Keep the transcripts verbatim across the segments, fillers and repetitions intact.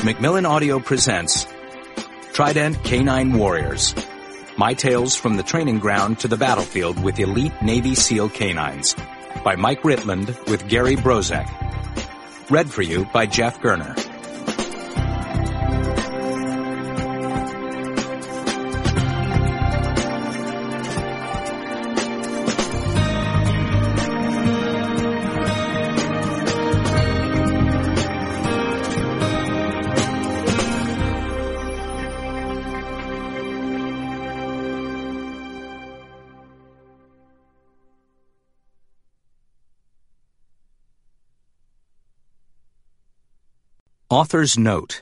Macmillan Audio presents Trident Canine Warriors. My Tales from the Training Ground to the Battlefield with Elite Navy SEAL Canines. By Mike Ritland with Gary Brozek. Read for you by Jeff Gerner. Author's Note.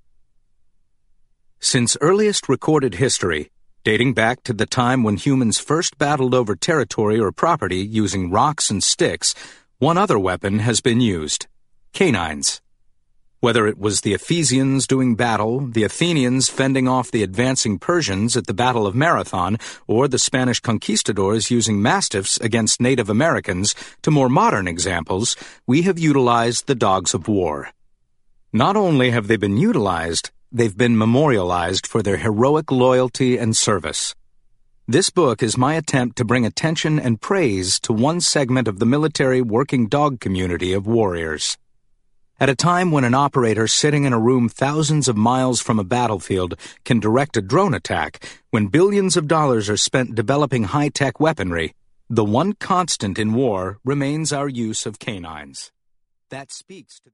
Since earliest recorded history, dating back to the time when humans first battled over territory or property using rocks and sticks, one other weapon has been used: canines. Whether it was the Ephesians doing battle, the Athenians fending off the advancing Persians at the Battle of Marathon, or the Spanish conquistadors using mastiffs against Native Americans, to more modern examples, we have utilized the dogs of war. Not only have they been utilized, they've been memorialized for their heroic loyalty and service. This book is my attempt to bring attention and praise to one segment of the military working dog community of warriors. At a time when an operator sitting in a room thousands of miles from a battlefield can direct a drone attack, when billions of dollars are spent developing high-tech weaponry, the one constant in war remains our use of canines. That speaks to